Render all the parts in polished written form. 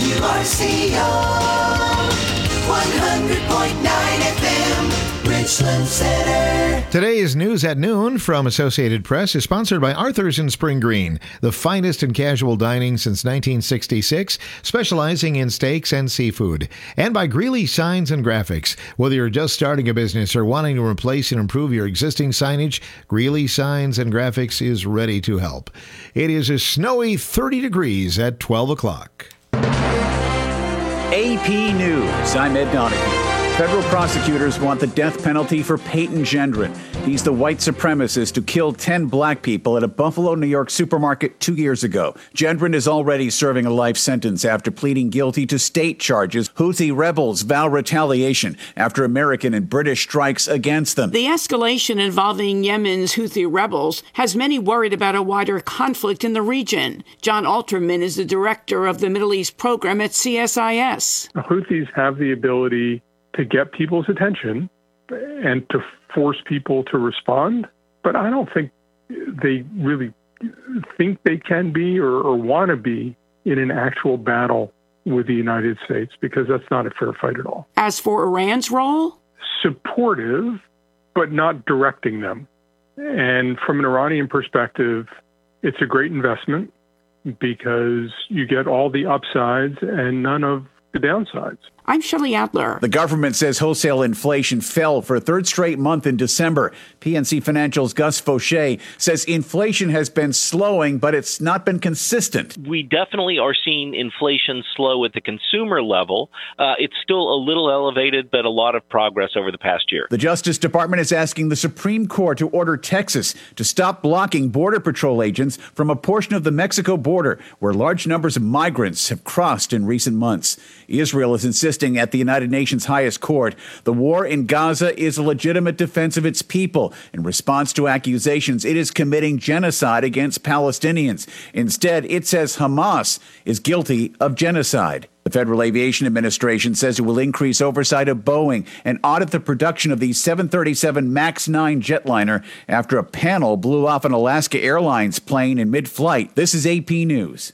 WRCO 100.9 FM, Richland Center. Today's News at Noon from Associated Press is sponsored by Arthur's in Spring Green, the finest in casual dining since 1966, specializing in steaks and seafood. And by Greeley Signs and Graphics. Whether you're just starting a business or wanting to replace and improve your existing signage, Greeley Signs and Graphics is ready to help. It is a snowy 30 degrees at 12 o'clock. AP News. I'm Ed Donahue. Federal prosecutors want the death penalty for Peyton Gendron. He's the white supremacist who killed 10 black people at a Buffalo, New York supermarket 2 years ago. Gendron is already serving a life sentence after pleading guilty to state charges. Houthi rebels vow retaliation after American and British strikes against them. The escalation involving Yemen's Houthi rebels has many worried about a wider conflict in the region. John Alterman is the director of the Middle East program at CSIS. The Houthis have the ability to get people's attention and to force people to respond. But I don't think they really think they can be or want to be in an actual battle with the United States, because that's not a fair fight at all. As for Iran's role? Supportive, but not directing them. And from an Iranian perspective, it's a great investment because you get all the upsides and none of the downsides. I'm Shelley Adler. The government says wholesale inflation fell for a third straight month in December. PNC Financial's Gus Fauché says inflation has been slowing, but it's not been consistent. We definitely are seeing inflation slow at the consumer level. It's still a little elevated, but a lot of progress over the past year. The Justice Department is asking the Supreme Court to order Texas to stop blocking Border Patrol agents from a portion of the Mexico border where large numbers of migrants have crossed in recent months. Israel is insisting at the United Nations highest court the war in Gaza is a legitimate defense of its people. In response to accusations, it is committing genocide against Palestinians. Instead, it says Hamas is guilty of genocide. The Federal Aviation Administration says it will increase oversight of Boeing and audit the production of the 737 MAX 9 jetliner after a panel blew off an Alaska Airlines plane in mid-flight. This is AP News.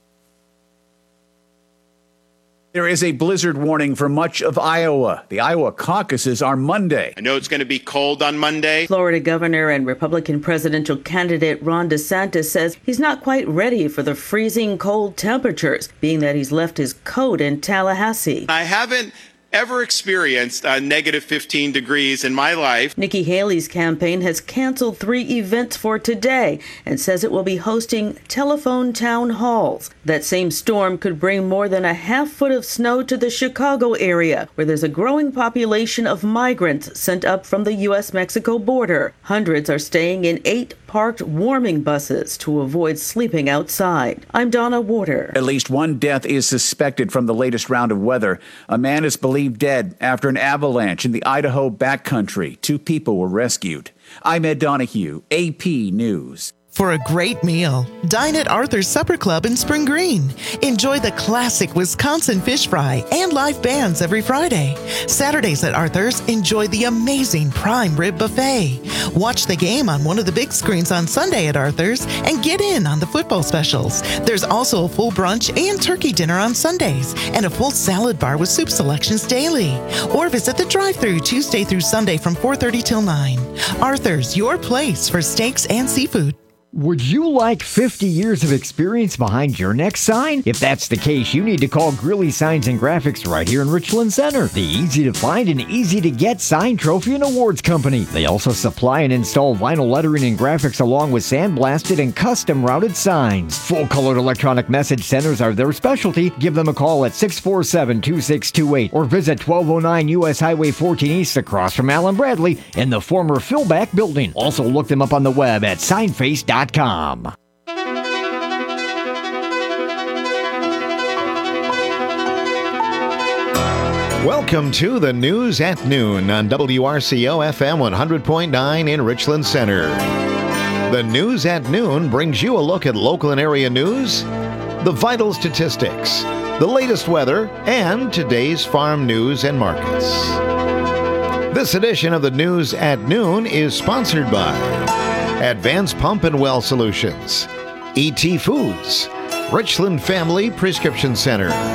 There is a blizzard warning for much of Iowa. The Iowa caucuses are Monday. I know it's going to be cold on Monday. Florida Governor and Republican presidential candidate Ron DeSantis says he's not quite ready for the freezing cold temperatures, being that he's left his coat in Tallahassee. I haven't ever experienced negative 15 degrees in my life. Nikki Haley's campaign has canceled 3 events for today and says it will be hosting telephone town halls. That same storm could bring more than a half foot of snow to the Chicago area, where there's a growing population of migrants sent up from the U.S.-Mexico border. Hundreds are staying in 8 parked warming buses to avoid sleeping outside. I'm Donna Warder. At least one death is suspected from the latest round of weather. A man is believed dead after an avalanche in the Idaho backcountry. 2 people were rescued. I'm Ed Donahue, AP News. For a great meal, dine at Arthur's Supper Club in Spring Green. Enjoy the classic Wisconsin fish fry and live bands every Friday. Saturdays at Arthur's, enjoy the amazing prime rib buffet. Watch the game on one of the big screens on Sunday at Arthur's and get in on the football specials. There's also a full brunch and turkey dinner on Sundays and a full salad bar with soup selections daily. Or visit the drive-thru Tuesday through Sunday from 4:30 till 9. Arthur's, your place for steaks and seafood. Would you like 50 years of experience behind your next sign? If that's the case, you need to call Greeley Signs and Graphics right here in Richland Center, the easy-to-find and easy-to-get sign trophy and awards company. They also supply and install vinyl lettering and graphics along with sandblasted and custom-routed signs. Full-colored electronic message centers are their specialty. Give them a call at 647-2628 or visit 1209 U.S. Highway 14 East across from Allen Bradley in the former Philback building. Also look them up on the web at signface.com. Welcome to the News at Noon on WRCO FM 100.9 in Richland Center. The News at Noon brings you a look at local and area news, the vital statistics, the latest weather, and today's farm news and markets. This edition of the News at Noon is sponsored by Advanced Pump and Well Solutions, ET Foods, Richland Family Prescription Center,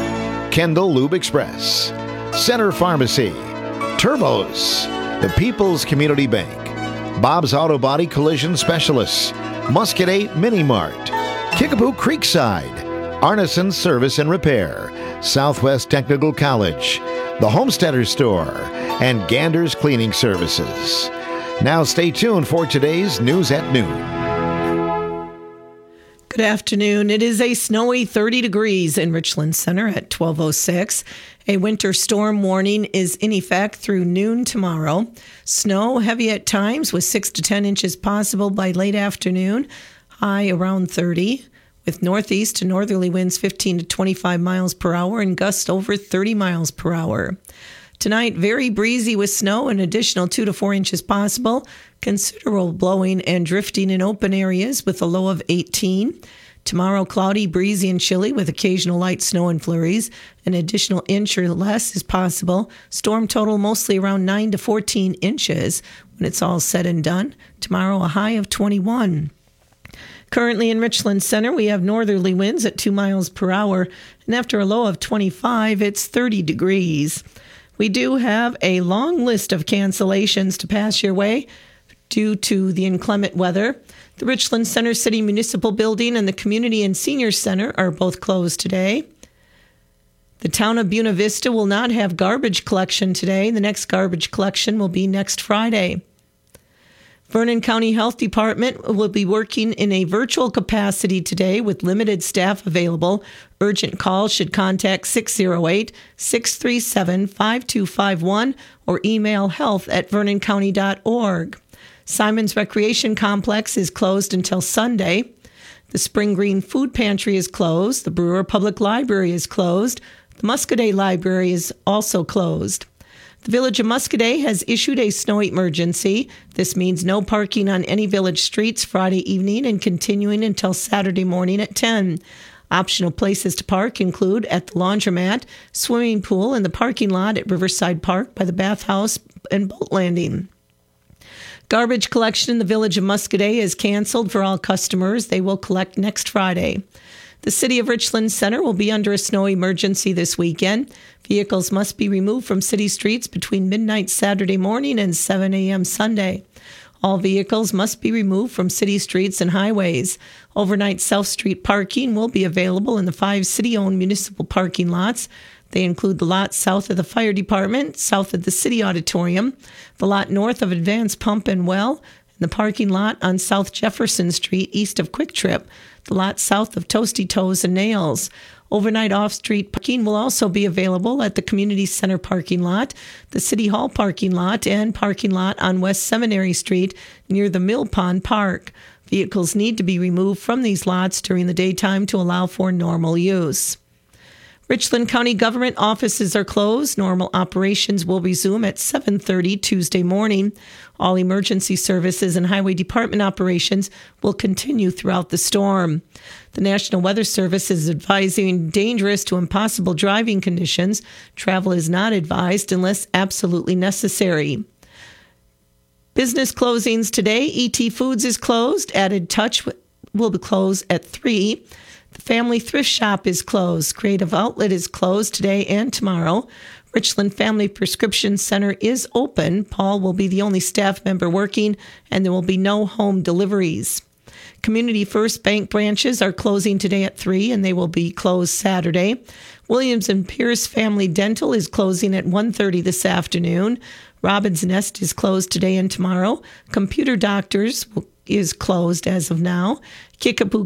Kendall Lube Express, Center Pharmacy, Turbos, the People's Community Bank, Bob's Auto Body Collision Specialists, Muscadet Mini Mart, Kickapoo Creekside, Arneson Service and Repair, Southwest Technical College, the Homesteader Store, and Gander's Cleaning Services. Now stay tuned for today's News at Noon. Good afternoon. It is a snowy 30 degrees in Richland Center at 12:06. A winter storm warning is in effect through noon tomorrow. Snow heavy at times with 6 to 10 inches possible by late afternoon, high around 30, with northeast to northerly winds 15 to 25 miles per hour and gusts over 30 miles per hour. Tonight, very breezy with snow, an additional 2 to 4 inches possible. Considerable blowing and drifting in open areas with a low of 18. Tomorrow, cloudy, breezy, and chilly with occasional light snow and flurries. An additional inch or less is possible. Storm total mostly around 9 to 14 inches when it's all said and done. Tomorrow, a high of 21. Currently in Richland Center, we have northerly winds at 2 miles per hour, and after a low of 25, it's 30 degrees. We do have a long list of cancellations to pass your way due to the inclement weather. The Richland Center City Municipal Building and the Community and Senior Center are both closed today. The town of Buena Vista will not have garbage collection today. The next garbage collection will be next Friday. Vernon County Health Department will be working in a virtual capacity today with limited staff available. Urgent calls should contact 608-637-5251 or email health@vernoncounty.org. Simon's Recreation Complex is closed until Sunday. The Spring Green Food Pantry is closed. The Brewer Public Library is closed. The Muscadet Library is also closed. The Village of Muscadet has issued a snow emergency. This means no parking on any village streets Friday evening and continuing until Saturday morning at 10. Optional places to park include at the laundromat, swimming pool, and the parking lot at Riverside Park by the bathhouse and boat landing. Garbage collection in the Village of Muscadet is canceled for all customers. They will collect next Friday. The City of Richland Center will be under a snow emergency this weekend. Vehicles must be removed from city streets between midnight Saturday morning and 7 a.m. Sunday. All vehicles must be removed from city streets and highways. Overnight South Street parking will be available in the 5 city-owned municipal parking lots. They include the lot south of the fire department, south of the city auditorium, the lot north of Advanced Pump and Well, and the parking lot on South Jefferson Street east of Quick Trip, the lot south of Toasty Toes and Nails. Overnight off-street parking will also be available at the Community Center parking lot, the City Hall parking lot, and parking lot on West Seminary Street near the Mill Pond Park. Vehicles need to be removed from these lots during the daytime to allow for normal use. Richland County government offices are closed. Normal operations will resume at 7:30 Tuesday morning. All emergency services and highway department operations will continue throughout the storm. The National Weather Service is advising dangerous to impossible driving conditions. Travel is not advised unless absolutely necessary. Business closings today. ET Foods is closed. Added Touch will be closed at 3. The Family Thrift Shop is closed. Creative Outlet is closed today and tomorrow. Richland Family Prescription Center is open. Paul will be the only staff member working, and there will be no home deliveries. Community First Bank branches are closing today at 3, and they will be closed Saturday. Williams & Pierce Family Dental is closing at 1:30 this afternoon. Robin's Nest is closed today and tomorrow. Computer Doctors is closed as of now. Kickapoo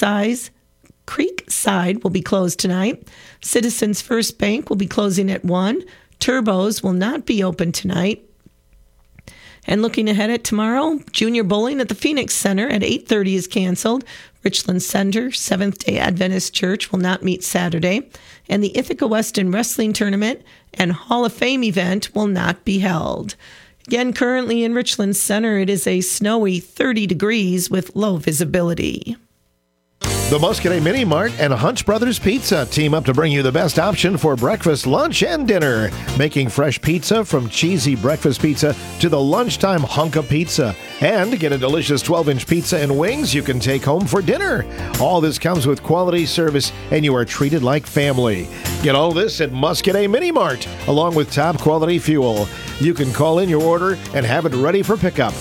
Creekside will be closed tonight. Citizens First Bank will be closing at 1. Turbos will not be open tonight. And looking ahead at tomorrow, junior bowling at the Phoenix Center at 8:30 is canceled. Richland Center Seventh-day Adventist Church will not meet Saturday. And the Ithaca Weston Wrestling Tournament and Hall of Fame event will not be held. Again, currently in Richland Center, it is a snowy 30 degrees with low visibility. The Muscadet Mini Mart and Hunch Brothers Pizza team up to bring you the best option for breakfast, lunch, and dinner. Making fresh pizza from cheesy breakfast pizza to the lunchtime hunk of pizza. And get a delicious 12-inch pizza and wings you can take home for dinner. All this comes with quality service, and you are treated like family. Get all this at Muscadet Mini Mart, along with top quality fuel. You can call in your order and have it ready for pickup.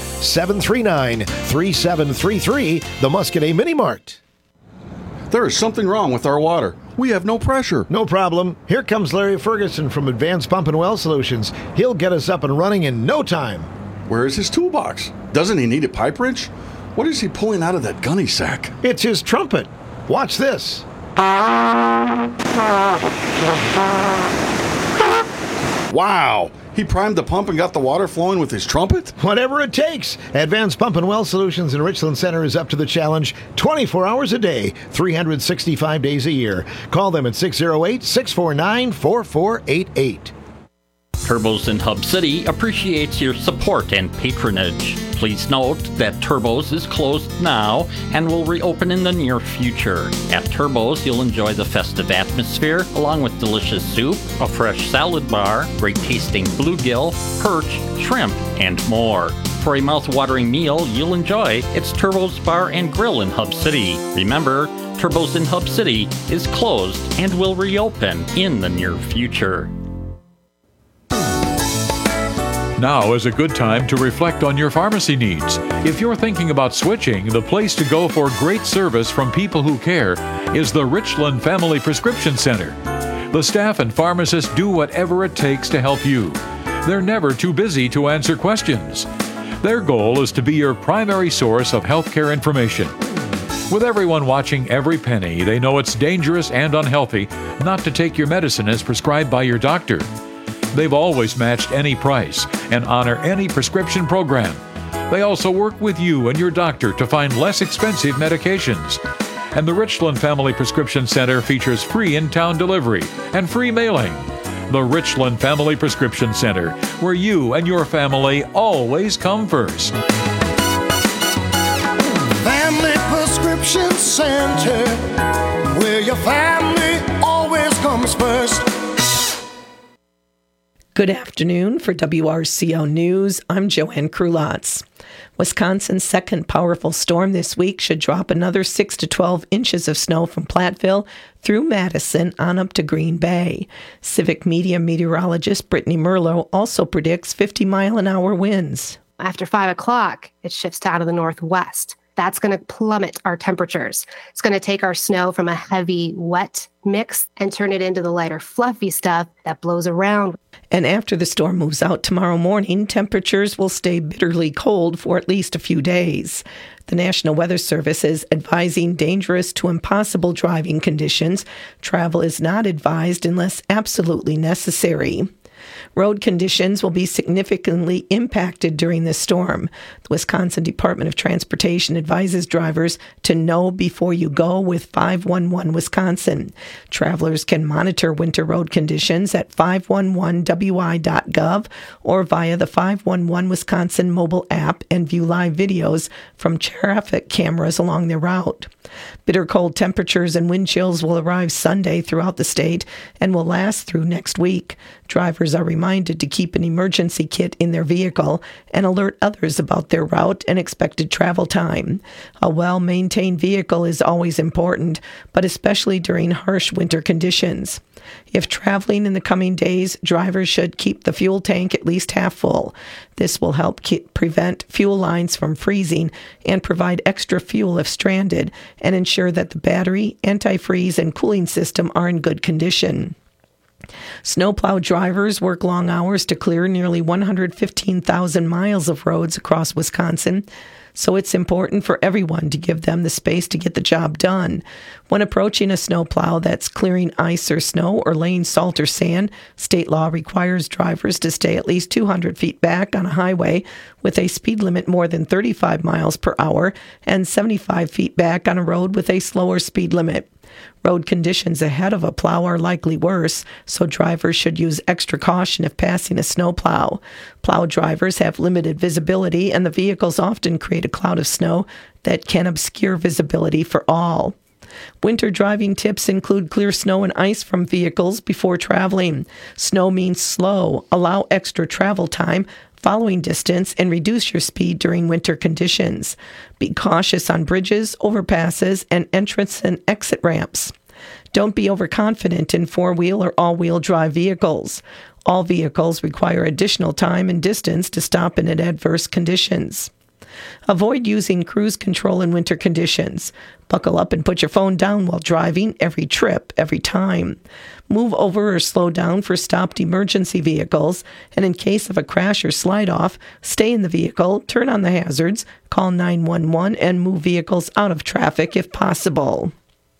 739-3733, the Muscadet Mini Mart. There is something wrong with our water. We have no pressure. No problem. Here comes Larry Ferguson from Advanced Pump and Well Solutions. He'll get us up and running in no time. Where is his toolbox? Doesn't he need a pipe wrench? What is he pulling out of that gunny sack? It's his trumpet. Watch this. Wow! He primed the pump and got the water flowing with his trumpet? Whatever it takes. Advanced Pump and Well Solutions in Richland Center is up to the challenge 24 hours a day, 365 days a year. Call them at 608-649-4488. Turbos in Hub City appreciates your support and patronage. Please note that Turbos is closed now and will reopen in the near future. At Turbos, you'll enjoy the festive atmosphere along with delicious soup, a fresh salad bar, great tasting bluegill, perch, shrimp, and more. For a mouth-watering meal you'll enjoy, it's Turbos Bar and Grill in Hub City. Remember, Turbos in Hub City is closed and will reopen in the near future. Now is a good time to reflect on your pharmacy needs. If you're thinking about switching, the place to go for great service from people who care is the Richland Family Prescription Center. The staff and pharmacists do whatever it takes to help you. They're never too busy to answer questions. Their goal is to be your primary source of healthcare information. With everyone watching every penny, they know it's dangerous and unhealthy not to take your medicine as prescribed by your doctor. They've always matched any price and honor any prescription program. They also work with you and your doctor to find less expensive medications. And the Richland Family Prescription Center features free in-town delivery and free mailing. The Richland Family Prescription Center, where you and your family always come first. Family Prescription Center, where your family always comes first. Good afternoon. For WRCO News, I'm Joanne Krulotz. Wisconsin's second powerful storm this week should drop another 6 to 12 inches of snow from Platteville through Madison on up to Green Bay. Civic Media meteorologist Brittany Merlo also predicts 50-mile-an-hour winds. After 5 o'clock, it shifts out of the northwest. That's going to plummet our temperatures. It's going to take our snow from a heavy, wet mix and turn it into the lighter, fluffy stuff that blows around. And after the storm moves out tomorrow morning, temperatures will stay bitterly cold for at least a few days. The National Weather Service is advising dangerous to impossible driving conditions. Travel is not advised unless absolutely necessary. Road conditions will be significantly impacted during this storm. The Wisconsin Department of Transportation advises drivers to know before you go with 511 Wisconsin. Travelers can monitor winter road conditions at 511wi.gov or via the 511 Wisconsin mobile app and view live videos from traffic cameras along their route. Bitter cold temperatures and wind chills will arrive Sunday throughout the state and will last through next week. Drivers are reminded to keep an emergency kit in their vehicle and alert others about their route and expected travel time. A well-maintained vehicle is always important, but especially during harsh winter conditions. If traveling in the coming days, drivers should keep the fuel tank at least half full. This will help prevent fuel lines from freezing and provide extra fuel if stranded, and ensure that the battery, antifreeze, and cooling system are in good condition. Snowplow drivers work long hours to clear nearly 115,000 miles of roads across Wisconsin, so it's important for everyone to give them the space to get the job done. When approaching a snowplow that's clearing ice or snow or laying salt or sand, state law requires drivers to stay at least 200 feet back on a highway with a speed limit more than 35 miles per hour and 75 feet back on a road with a slower speed limit. Road conditions ahead of a plow are likely worse, so drivers should use extra caution if passing a snowplow. Plow drivers have limited visibility, and the vehicles often create a cloud of snow that can obscure visibility for all. Winter driving tips include clear snow and ice from vehicles before traveling. Snow means slow. Allow extra travel time, following distance, and reduce your speed during winter conditions. Be cautious on bridges, overpasses, and entrance and exit ramps. Don't be overconfident in four-wheel or all-wheel drive vehicles. All vehicles require additional time and distance to stop in adverse conditions. Avoid using cruise control in winter conditions. Buckle up and put your phone down while driving every trip, every time. Move over or slow down for stopped emergency vehicles, and in case of a crash or slide off, stay in the vehicle, turn on the hazards, call 911, and move vehicles out of traffic if possible.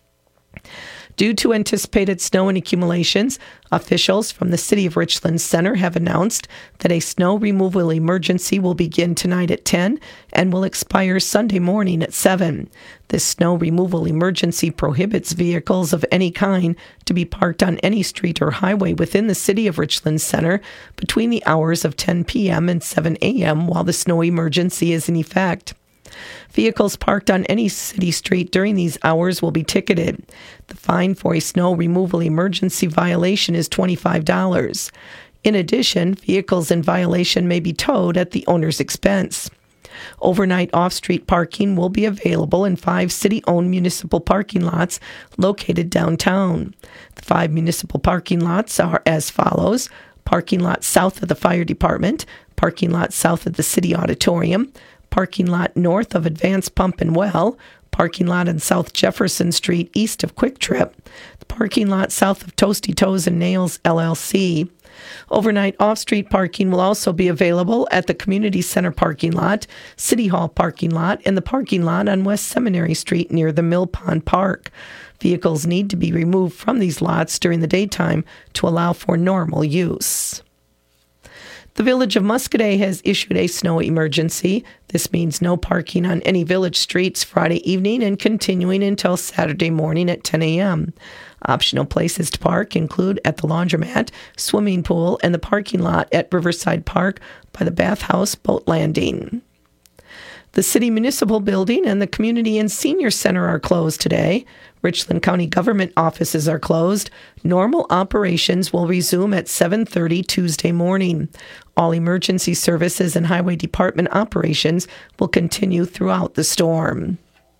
Due to anticipated snow and accumulations, officials from the City of Richland Center have announced that a snow removal emergency will begin tonight at 10 and will expire Sunday morning at 7. This snow removal emergency prohibits vehicles of any kind to be parked on any street or highway within the City of Richland Center between the hours of 10 p.m. and 7 a.m. while the snow emergency is in effect. Vehicles parked on any city street during these hours will be ticketed. The fine for a snow removal emergency violation is $25. In addition, vehicles in violation may be towed at the owner's expense. Overnight off-street parking will be available in 5 city-owned municipal parking lots located downtown. The 5 municipal parking lots are as follows: parking lot south of the fire department, parking lot south of the city auditorium, parking lot north of Advanced Pump and Well, parking lot on South Jefferson Street east of Quick Trip, the parking lot south of Toasty Toes and Nails LLC. Overnight off-street parking will also be available at the Community Center parking lot, City Hall parking lot, and the parking lot on West Seminary Street near the Mill Pond Park. Vehicles need to be removed from these lots during the daytime to allow for normal use. The Village of Muscoda has issued a snow emergency. This means no parking on any village streets Friday evening and continuing until Saturday morning at 10 a.m. Optional places to park include at the laundromat, swimming pool, and the parking lot at Riverside Park by the Bathhouse Boat Landing. The City Municipal Building and the Community and Senior Center are closed today. Richland County government offices are closed. Normal operations will resume at 7:30 Tuesday morning. All emergency services and highway department operations will continue throughout the storm.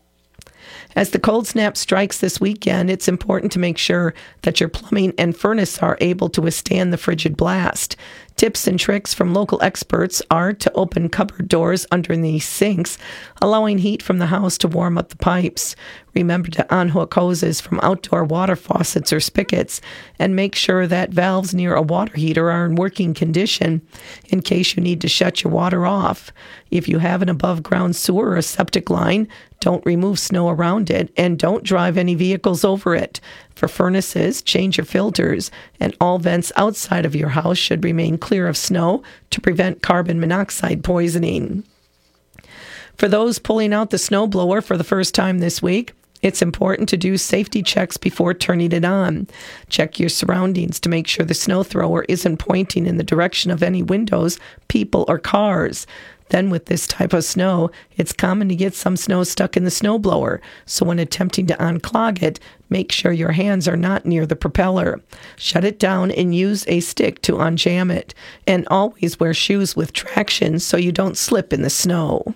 As the cold snap strikes this weekend, it's important to make sure that your plumbing and furnace are able to withstand the frigid blast. Tips and tricks from local experts are to open cupboard doors underneath sinks, allowing heat from the house to warm up the pipes. Remember to unhook hoses from outdoor water faucets or spigots, and make sure that valves near a water heater are in working condition in case you need to shut your water off. If you have an above-ground sewer or a septic line, don't remove snow around it, and don't drive any vehicles over it. For furnaces, change your filters, and all vents outside of your house should remain clear of snow to prevent carbon monoxide poisoning. For those pulling out the snowblower for the first time this week, it's important to do safety checks before turning it on. Check your surroundings to make sure the snow thrower isn't pointing in the direction of any windows, people, or cars. Then with this type of snow, it's common to get some snow stuck in the snowblower. So when attempting to unclog it, make sure your hands are not near the propeller. Shut it down and use a stick to unjam it. And always wear shoes with traction so you don't slip in the snow.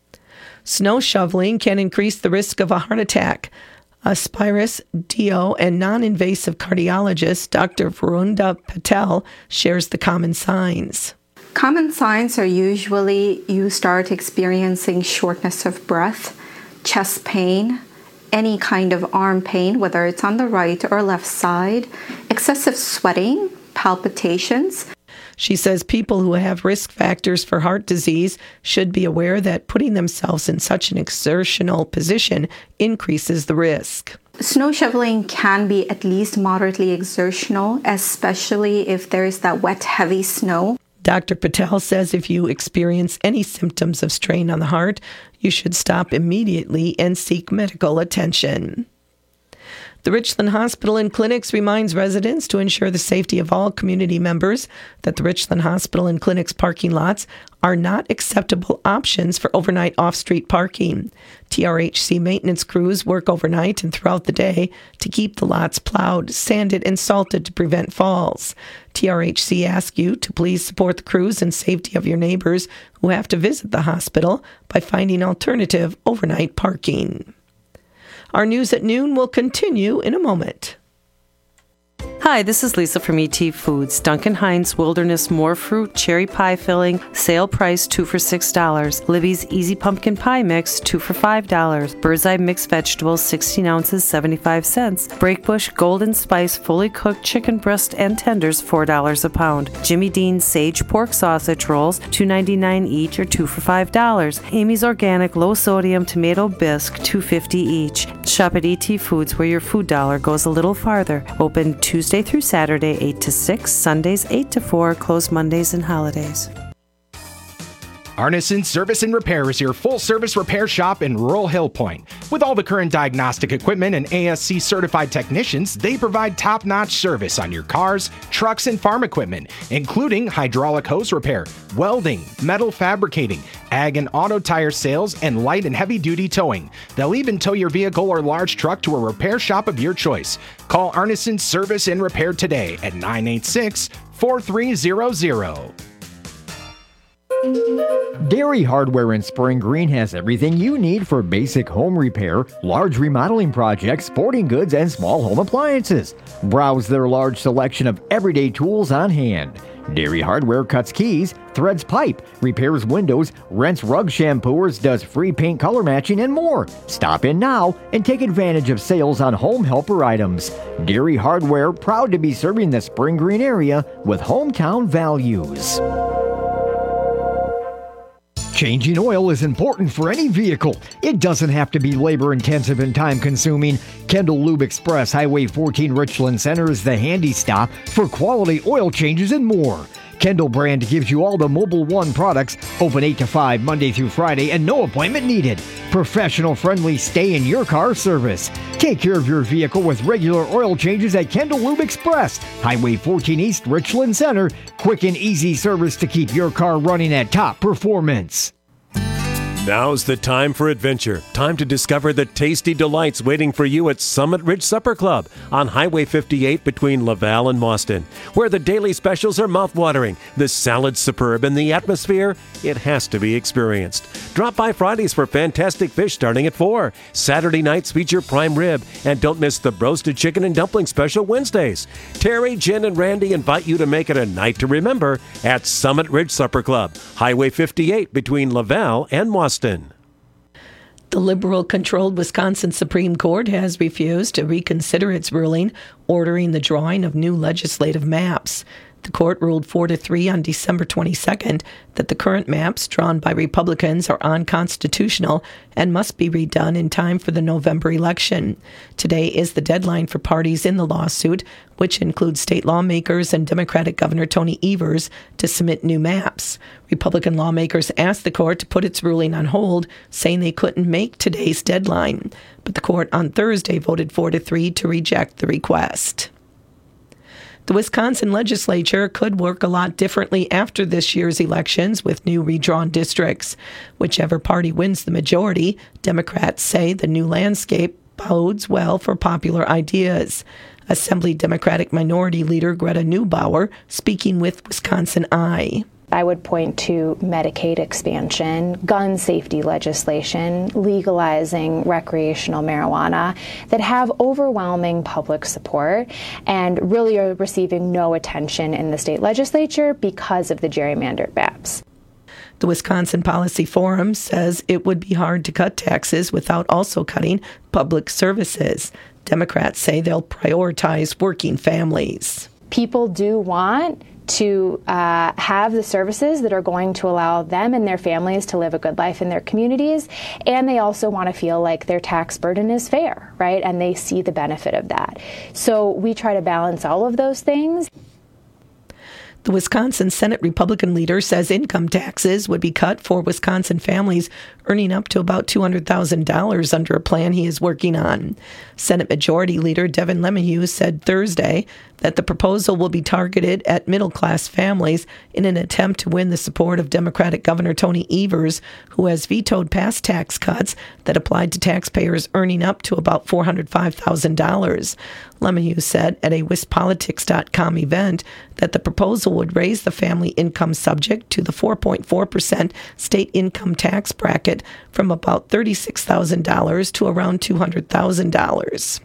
Snow shoveling can increase the risk of a heart attack. Aspirus DO and non-invasive cardiologist Dr. Varunda Patel shares the common signs. Common signs are usually you start experiencing shortness of breath, chest pain, any kind of arm pain, whether it's on the right or left side, excessive sweating, palpitations. She says people who have risk factors for heart disease should be aware that putting themselves in such an exertional position increases the risk. Snow shoveling can be at least moderately exertional, especially if there is that wet, heavy snow. Dr. Patel says if you experience any symptoms of strain on the heart, you should stop immediately and seek medical attention. The Richland Hospital and Clinics reminds residents to ensure the safety of all community members that the Richland Hospital and Clinics parking lots are not acceptable options for overnight off-street parking. TRHC maintenance crews work overnight and throughout the day to keep the lots plowed, sanded, and salted to prevent falls. TRHC asks you to please support the crews and safety of your neighbors who have to visit the hospital by finding alternative overnight parking. Our news at noon will continue in a moment. Hi, this is Lisa from ET Foods. Duncan Hines Wilderness More Fruit Cherry Pie Filling, sale price 2 for $6. Libby's Easy Pumpkin Pie Mix, 2 for $5. Bird's Eye Mixed Vegetables, 16 ounces, 75 cents. Breakbush Golden Spice Fully Cooked Chicken Breast and Tenders, $4 a pound. Jimmy Dean's Sage Pork Sausage Rolls, $2.99 each or 2 for $5. Amy's Organic Low Sodium Tomato Bisque, $2.50 each. Shop at ET Foods where your food dollar goes a little farther. Open Tuesday through Saturday, 8 to 6, Sundays, 8 to 4, closed Mondays and holidays. Arneson Service and Repair is your full-service repair shop in rural Hill Point. With all the current diagnostic equipment and ASC certified technicians, they provide top-notch service on your cars, trucks, and farm equipment, including hydraulic hose repair, welding, metal fabricating, ag and auto tire sales, and light and heavy-duty towing. They'll even tow your vehicle or large truck to a repair shop of your choice. Call Arneson Service and Repair today at 986-4300. Dairy Hardware in Spring Green has everything you need for basic home repair, large remodeling projects, sporting goods, and small home appliances. Browse their large selection of everyday tools on hand. Dairy Hardware cuts keys, threads pipe, repairs windows, rents rug shampooers, does free paint color matching, and more. Stop in now and take advantage of sales on home helper items. Dairy Hardware, proud to be serving the Spring Green area with hometown values. Changing oil is important for any vehicle. It doesn't have to be labor-intensive and time-consuming. Kendall Lube Express, Highway 14 Richland Center is the handy stop for quality oil changes and more. Kendall brand gives you all the Mobil 1 products, open 8 to 5 Monday through Friday, and no appointment needed. Professional-friendly stay-in-your-car service. Take care of your vehicle with regular oil changes at Kendall Lube Express, Highway 14 East Richland Center. Quick and easy service to keep your car running at top performance. Now's the time for adventure. Time to discover the tasty delights waiting for you at Summit Ridge Supper Club on Highway 58 between Laval and Mauston, where the daily specials are mouthwatering, the salad's superb, and the atmosphere, it has to be experienced. Drop by Fridays for fantastic fish starting at 4. Saturday nights feature prime rib, and don't miss the roasted chicken and dumpling special Wednesdays. Terry, Jen, and Randy invite you to make it a night to remember at Summit Ridge Supper Club, Highway 58 between Laval and Mauston. The liberal-controlled Wisconsin Supreme Court has refused to reconsider its ruling ordering the drawing of new legislative maps. The court ruled 4-3 on December 22nd that the current maps drawn by Republicans are unconstitutional and must be redone in time for the November election. Today is the deadline for parties in the lawsuit, which includes state lawmakers and Democratic Governor Tony Evers, to submit new maps. Republican lawmakers asked the court to put its ruling on hold, saying they couldn't make today's deadline. But the court on Thursday voted 4-3 to reject the request. The Wisconsin legislature could work a lot differently after this year's elections with new redrawn districts. Whichever party wins the majority, Democrats say the new landscape bodes well for popular ideas. Assembly Democratic Minority Leader Greta Neubauer speaking with Wisconsin Eye. I would point to Medicaid expansion, gun safety legislation, legalizing recreational marijuana that have overwhelming public support and really are receiving no attention in the state legislature because of the gerrymandered maps. The Wisconsin Policy Forum says it would be hard to cut taxes without also cutting public services. Democrats say they'll prioritize working families. People do want to have the services that are going to allow them and their families to live a good life in their communities, and they also want to feel like their tax burden is fair, right? And they see the benefit of that. So we try to balance all of those things. The Wisconsin Senate Republican leader says income taxes would be cut for Wisconsin families earning up to about $200,000 under a plan he is working on. Senate Majority Leader Devin LeMahieu said Thursday that the proposal will be targeted at middle-class families in an attempt to win the support of Democratic Governor Tony Evers, who has vetoed past tax cuts that applied to taxpayers earning up to about $405,000. LeMahieu said at a WisPolitics.com event that the proposal would raise the family income subject to the 4.4% state income tax bracket from about $36,000 to around $200,000.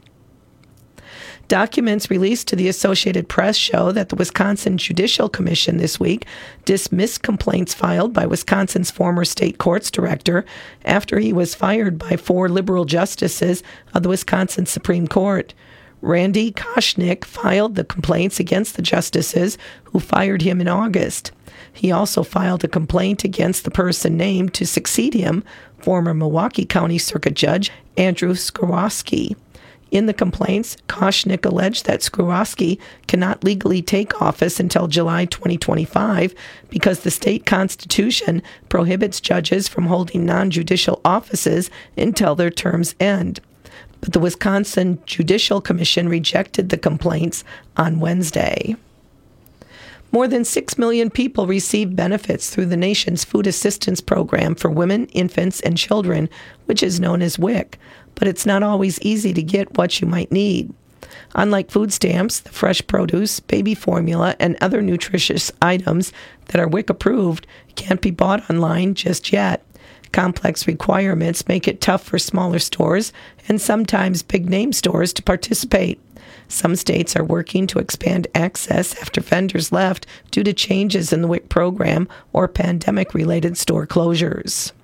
Documents released to the Associated Press show that the Wisconsin Judicial Commission this week dismissed complaints filed by Wisconsin's former state courts director after he was fired by 4 liberal justices of the Wisconsin Supreme Court. Randy Koschnick filed the complaints against the justices who fired him in August. He also filed a complaint against the person named to succeed him, former Milwaukee County Circuit Judge Andrew Skowroski. In the complaints, Koschnick alleged that Skowroski cannot legally take office until July 2025 because the state constitution prohibits judges from holding non-judicial offices until their terms end. But the Wisconsin Judicial Commission rejected the complaints on Wednesday. More than 6 million people receive benefits through the nation's food assistance program for women, infants, and children, which is known as WIC. But it's not always easy to get what you might need. Unlike food stamps, the fresh produce, baby formula, and other nutritious items that are WIC approved can't be bought online just yet. Complex requirements make it tough for smaller stores and sometimes big-name stores to participate. Some states are working to expand access after vendors left due to changes in the WIC program or pandemic-related store closures.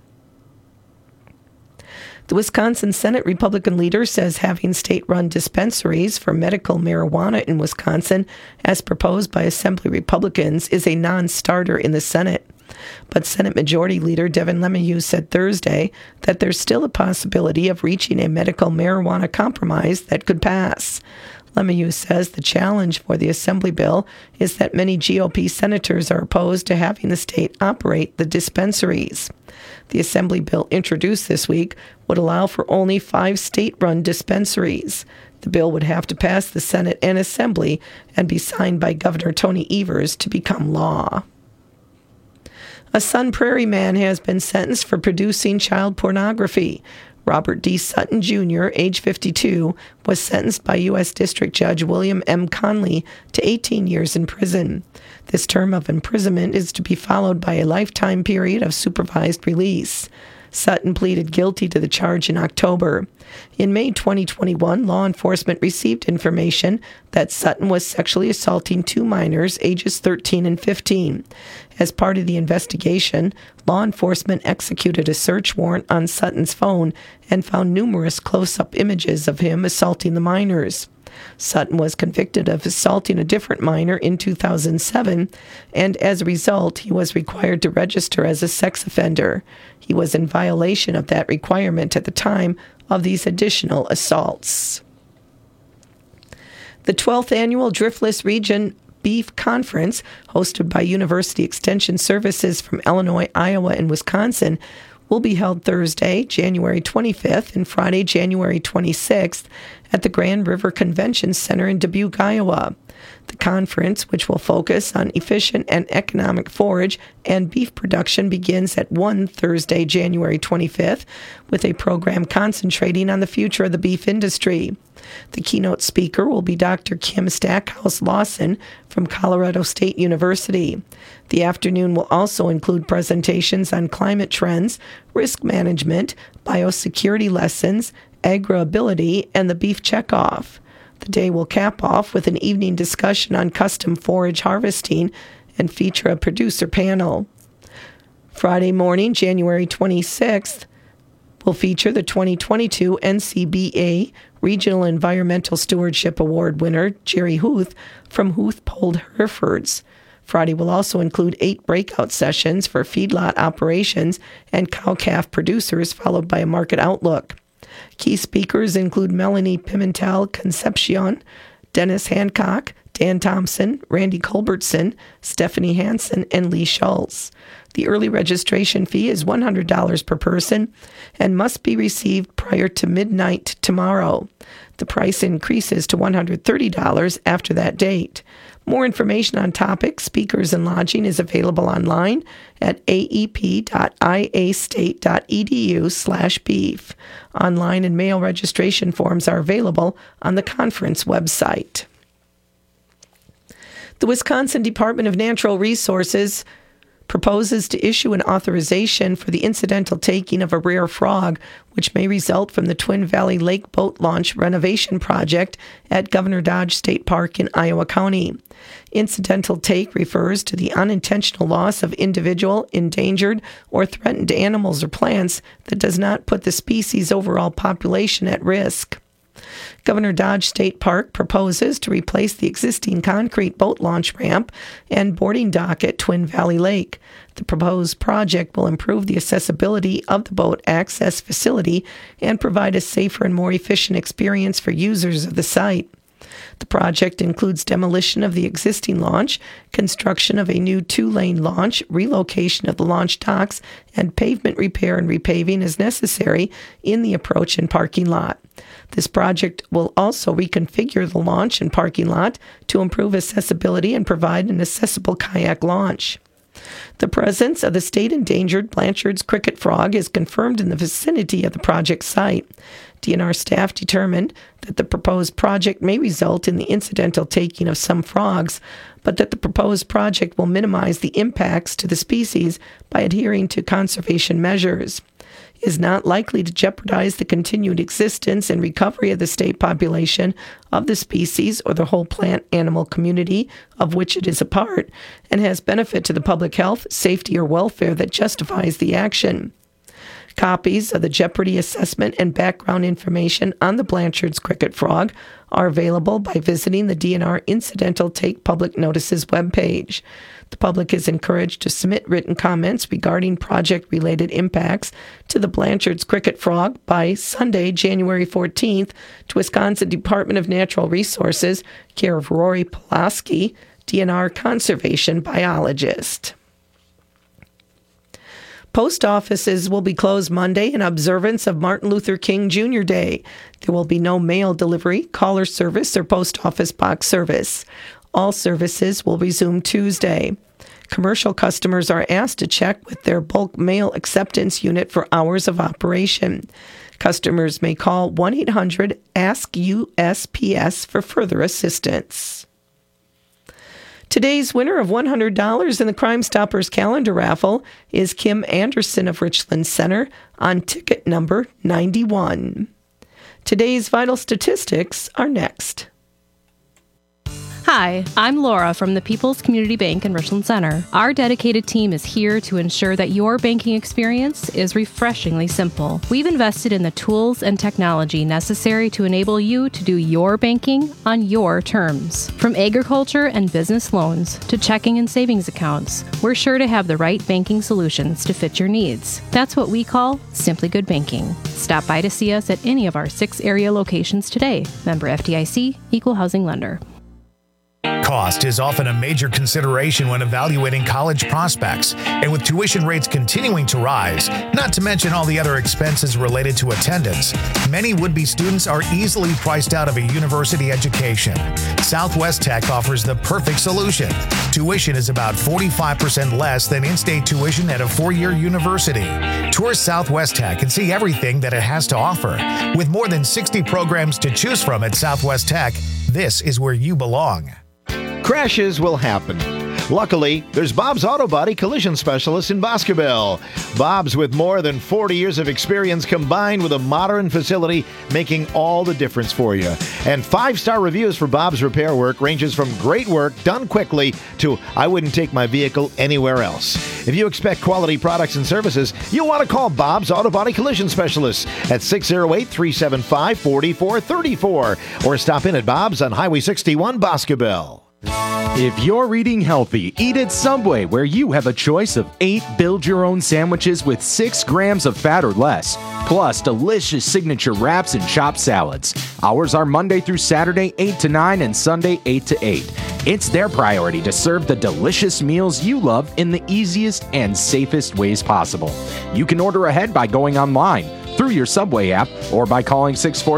The Wisconsin Senate Republican leader says having state-run dispensaries for medical marijuana in Wisconsin, as proposed by Assembly Republicans, is a non-starter in the Senate. But Senate Majority Leader Devin LeMahieu said Thursday that there's still a possibility of reaching a medical marijuana compromise that could pass. LeMahieu says the challenge for the Assembly bill is that many GOP senators are opposed to having the state operate the dispensaries. The Assembly bill introduced this week would allow for only 5 state-run dispensaries. The bill would have to pass the Senate and Assembly and be signed by Governor Tony Evers to become law. A Sun Prairie man has been sentenced for producing child pornography. Robert D. Sutton, Jr., age 52, was sentenced by U.S. District Judge William M. Conley to 18 years in prison. This term of imprisonment is to be followed by a lifetime period of supervised release. Sutton pleaded guilty to the charge in October. In May 2021, law enforcement received information that Sutton was sexually assaulting 2 minors, ages 13 and 15. As part of the investigation, law enforcement executed a search warrant on Sutton's phone and found numerous close-up images of him assaulting the minors. Sutton was convicted of assaulting a different minor in 2007, and as a result, he was required to register as a sex offender. He was in violation of that requirement at the time of these additional assaults. The 12th Annual Driftless Region Beef Conference, hosted by University Extension Services from Illinois, Iowa, and Wisconsin, will be held Thursday, January 25th and Friday, January 26th at the Grand River Convention Center in Dubuque, Iowa. The conference, which will focus on efficient and economic forage and beef production, begins at 1 Thursday, January 25th, with a program concentrating on the future of the beef industry. The keynote speaker will be Dr. Kim Stackhouse Lawson from Colorado State University. The afternoon will also include presentations on climate trends, risk management, biosecurity lessons, agri-ability, and the beef checkoff. The day will cap off with an evening discussion on custom forage harvesting and feature a producer panel. Friday morning, January 26th, will feature the 2022 NCBA Regional Environmental Stewardship Award winner, Jerry Huth, from Huth Polled Herefords. Friday will also include 8 breakout sessions for feedlot operations and cow-calf producers, followed by a market outlook. Key speakers include Melanie Pimentel Concepcion, Dennis Hancock, Dan Thompson, Randy Culbertson, Stephanie Hansen, and Lee Schultz. The early registration fee is $100 per person and must be received prior to midnight tomorrow. The price increases to $130 after that date. More information on topics, speakers, and lodging is available online at aep.iastate.edu/beef. Online and mail registration forms are available on the conference website. The Wisconsin Department of Natural Resources proposes to issue an authorization for the incidental taking of a rare frog, which may result from the Twin Valley Lake Boat Launch renovation project at Governor Dodge State Park in Iowa County. Incidental take refers to the unintentional loss of individual, endangered, or threatened animals or plants that does not put the species' overall population at risk. Governor Dodge State Park proposes to replace the existing concrete boat launch ramp and boarding dock at Twin Valley Lake. The proposed project will improve the accessibility of the boat access facility and provide a safer and more efficient experience for users of the site. The project includes demolition of the existing launch, construction of a new 2-lane launch, relocation of the launch docks, and pavement repair and repaving as necessary in the approach and parking lot. This project will also reconfigure the launch and parking lot to improve accessibility and provide an accessible kayak launch. The presence of the state-endangered Blanchard's cricket frog is confirmed in the vicinity of the project site. DNR staff determined that the proposed project may result in the incidental taking of some frogs, but that the proposed project will minimize the impacts to the species by adhering to conservation measures. It is not likely to jeopardize the continued existence and recovery of the state population of the species or the whole plant-animal community of which it is a part, and has benefit to the public health, safety, or welfare that justifies the action. Copies of the jeopardy assessment and background information on the Blanchard's cricket frog are available by visiting the DNR Incidental Take Public Notices webpage. The public is encouraged to submit written comments regarding project-related impacts to the Blanchard's cricket frog by Sunday, January 14th, to Wisconsin Department of Natural Resources, care of Rory Pulaski, DNR Conservation Biologist. Post offices will be closed Monday in observance of Martin Luther King Jr. Day. There will be no mail delivery, caller service, or post office box service. All services will resume Tuesday. Commercial customers are asked to check with their bulk mail acceptance unit for hours of operation. Customers may call 1-800-ASK-USPS for further assistance. Today's winner of $100 in the Crime Stoppers calendar raffle is Kim Anderson of Richland Center on ticket number 91. Today's vital statistics are next. Hi, I'm Laura from the People's Community Bank in Richland Center. Our dedicated team is here to ensure that your banking experience is refreshingly simple. We've invested in the tools and technology necessary to enable you to do your banking on your terms. From agriculture and business loans to checking and savings accounts, we're sure to have the right banking solutions to fit your needs. That's what we call Simply Good Banking. Stop by to see us at any of our 6 area locations today. Member FDIC, Equal Housing Lender. Cost is often a major consideration when evaluating college prospects, and with tuition rates continuing to rise, not to mention all the other expenses related to attendance, many would-be students are easily priced out of a university education. Southwest Tech offers the perfect solution. Tuition is about 45% less than in-state tuition at a 4-year university. Tour Southwest Tech and see everything that it has to offer. With more than 60 programs to choose from at Southwest Tech, this is where you belong. Crashes will happen. Luckily, there's Bob's Auto Body Collision Specialist in Boscobel. Bob's, with more than 40 years of experience combined with a modern facility, making all the difference for you. And 5-star reviews for Bob's repair work ranges from great work done quickly to I wouldn't take my vehicle anywhere else. If you expect quality products and services, you'll want to call Bob's Auto Body Collision Specialist at 608-375-4434 or stop in at Bob's on Highway 61, Boscobel. If you're eating healthy, eat at Subway, where you have a choice of 8 build-your-own sandwiches with 6 grams of fat or less, plus delicious signature wraps and chopped salads. Hours are Monday through Saturday, 8 to 9, and Sunday, 8 to 8. It's their priority to serve the delicious meals you love in the easiest and safest ways possible. You can order ahead by going online, through your Subway app, or by calling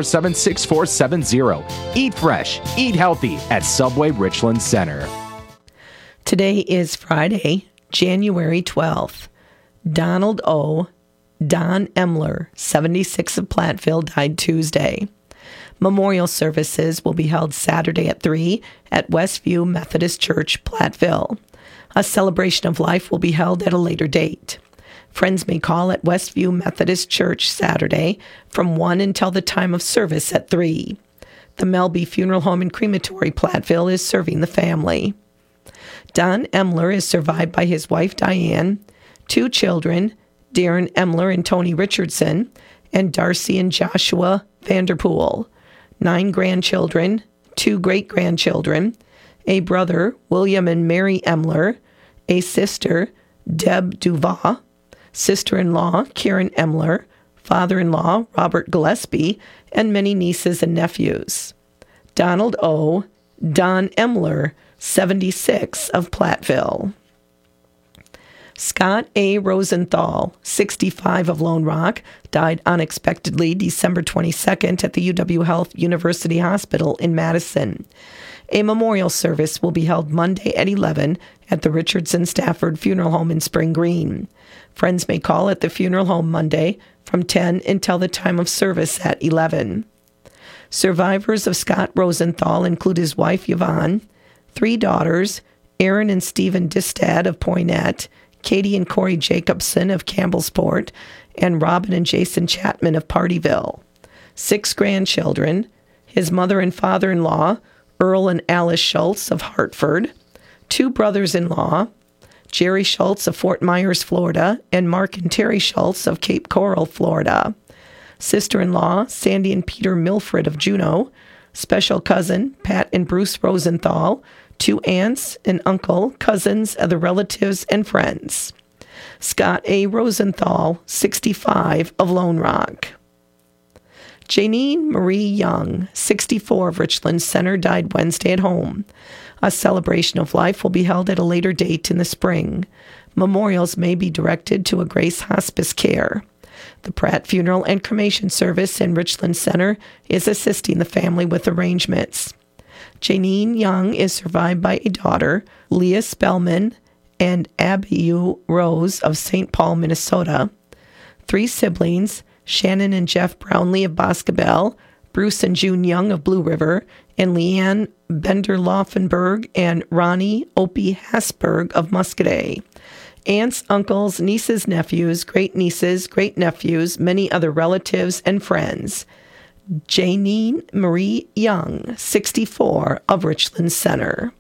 647-6470. Eat fresh, eat healthy at Subway Richland Center. Today is Friday, January 12th. Donald O. Don Emler, 76 of Platteville, died Tuesday. Memorial services will be held Saturday at 3 at Westview Methodist Church, Platteville. A celebration of life will be held at a later date. Friends may call at Westview Methodist Church Saturday from 1 until the time of service at 3. The Melby Funeral Home and Crematory, Platteville, is serving the family. Don Emler is survived by his wife, Diane, 2 children, Darren Emler and Tony Richardson, and Darcy and Joshua Vanderpool, 9 grandchildren, 2 great-grandchildren, a brother, William and Mary Emler, a sister, Deb Duval, sister-in-law, Karen Emler, father-in-law, Robert Gillespie, and many nieces and nephews. Donald O. Don Emler, 76 of Platteville. Scott A. Rosenthal, 65 of Lone Rock, died unexpectedly December 22nd at the UW Health University Hospital in Madison. A memorial service will be held Monday at 11 at the Richardson Stafford Funeral Home in Spring Green. Friends may call at the funeral home Monday from 10 until the time of service at 11. Survivors of Scott Rosenthal include his wife Yvonne, 3 daughters, Aaron and Stephen Distad of Poynette, Katie and Corey Jacobson of Campbellsport, and Robin and Jason Chapman of Partyville. 6 grandchildren, his mother and father-in-law, Earl and Alice Schultz of Hartford, 2 brothers-in-law, Jerry Schultz of Fort Myers, Florida, and Mark and Terry Schultz of Cape Coral, Florida. Sister-in-law, Sandy and Peter Milford of Juneau, special cousin, Pat and Bruce Rosenthal, 2 aunts, an uncle, cousins, other relatives, and friends. Scott A. Rosenthal, 65 of Lone Rock. Janine Marie Young, 64 of Richland Center, died Wednesday at home. A celebration of life will be held at a later date in the spring. Memorials may be directed to a Grace Hospice Care. The Pratt Funeral and Cremation Service in Richland Center is assisting the family with arrangements. Janine Young is survived by a daughter, Leah Spellman, and Abiyu Rose of St. Paul, Minnesota. 3 siblings, Shannon and Jeff Brownlee of Boscobel, Bruce and June Young of Blue River, and Leanne Bender-Laufenberg and Ronnie Opie Hasberg of Muscadet. Aunts, uncles, nieces, nephews, great-nieces, great-nephews, many other relatives and friends. Janine Marie Young, 64 of Richland Center.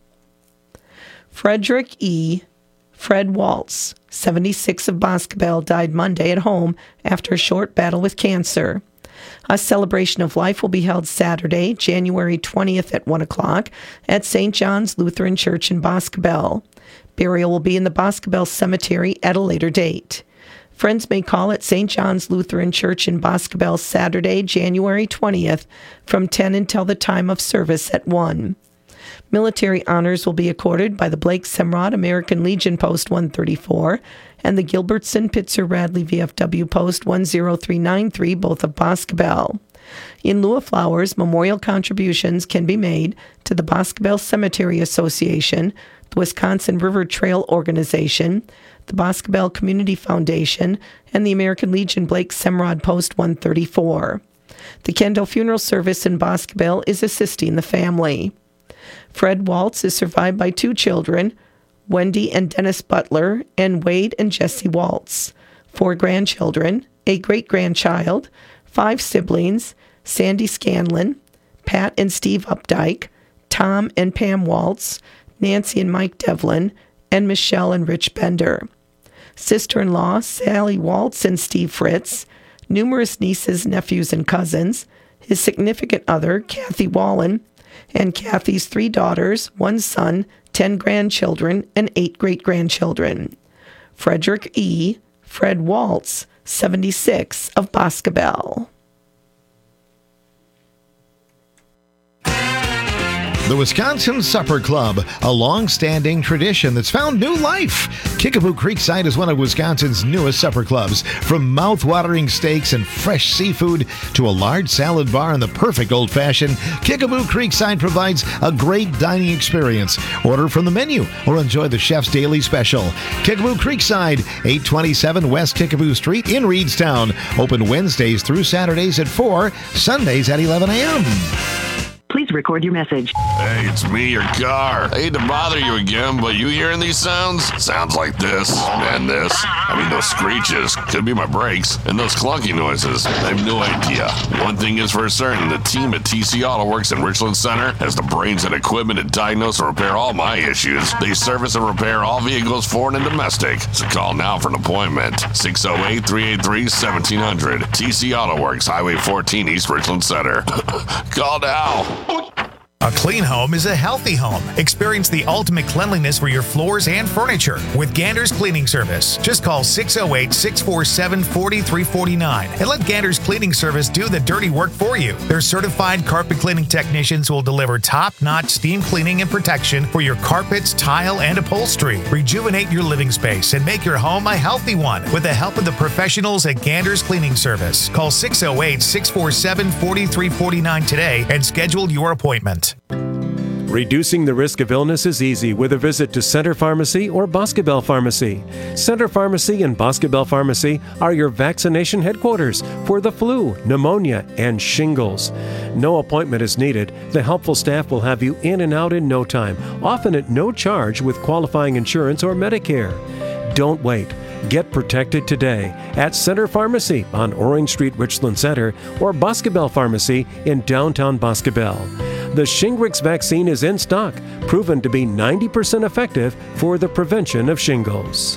Frederick E. Fred Waltz, 76 of Boscobel, died Monday at home after a short battle with cancer. A celebration of life will be held Saturday, January 20th at 1 o'clock at St. John's Lutheran Church in Boscobel. Burial will be in the Boscobel Cemetery at a later date. Friends may call at St. John's Lutheran Church in Boscobel Saturday, January 20th from 10 until the time of service at 1. Military honors will be accorded by the Blake Semrod American Legion Post 134 and the Gilbertson Pitzer Radley VFW Post 10393, both of Boscobel. In lieu of flowers, memorial contributions can be made to the Boscobel Cemetery Association, the Wisconsin River Trail Organization, the Boscobel Community Foundation, and the American Legion Blake Semrod Post 134. The Kendall Funeral Service in Boscobel is assisting the family. Fred Waltz is survived by 2 children, Wendy and Dennis Butler, and Wade and Jesse Waltz, 4 grandchildren, a great-grandchild, 5 siblings, Sandy Scanlon, Pat and Steve Updike, Tom and Pam Waltz, Nancy and Mike Devlin, and Michelle and Rich Bender. Sister-in-law, Sally Waltz and Steve Fritz, numerous nieces, nephews, and cousins, his significant other, Kathy Wallen, and Kathy's 3 daughters, 1 son, 10 grandchildren, and 8 great-grandchildren. Frederick E. Fred Waltz, 76 of Boscobel. The Wisconsin Supper Club, a long-standing tradition that's found new life. Kickapoo Creekside is one of Wisconsin's newest supper clubs. From mouth-watering steaks and fresh seafood to a large salad bar and the perfect old-fashioned, Kickapoo Creekside provides a great dining experience. Order from the menu or enjoy the chef's daily special. Kickapoo Creekside, 827 West Kickapoo Street in Reedstown. Open Wednesdays through Saturdays at 4, Sundays at 11 a.m. Please record your message. Hey, it's me, your car. I hate to bother you again, but you hearing these sounds? Sounds like this and this. I mean, those screeches. Could be my brakes. And those clunky noises. I have no idea. One thing is for certain, the team at TC Auto Works in Richland Center has the brains and equipment to diagnose and repair all my issues. They service and repair all vehicles, foreign and domestic. So call now for an appointment. 608-383-1700. TC Auto Works, Highway 14, East Richland Center. Call now. A clean home is a healthy home. Experience the ultimate cleanliness for your floors and furniture with Gander's Cleaning Service. Just call 608-647-4349 and let Gander's Cleaning Service do the dirty work for you. Their certified carpet cleaning technicians will deliver top-notch steam cleaning and protection for your carpets, tile, and upholstery. Rejuvenate your living space and make your home a healthy one with the help of the professionals at Gander's Cleaning Service. Call 608-647-4349 today and schedule your appointment. Reducing the risk of illness is easy with a visit to Center Pharmacy or Boscobel Pharmacy. Center Pharmacy and Boscobel Pharmacy are your vaccination headquarters for the flu, pneumonia, and shingles. No appointment is needed. The helpful staff will have you in and out in no time, often at no charge with qualifying insurance or Medicare. Don't wait. Get protected today at Center Pharmacy on Orange Street, Richland Center, or Boscobel Pharmacy in downtown Boscobel. The Shingrix vaccine is in stock, proven to be 90% effective for the prevention of shingles.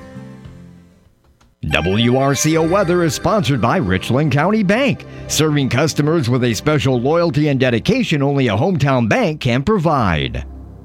WRCO Weather is sponsored by Richland County Bank, serving customers with a special loyalty and dedication only a hometown bank can provide.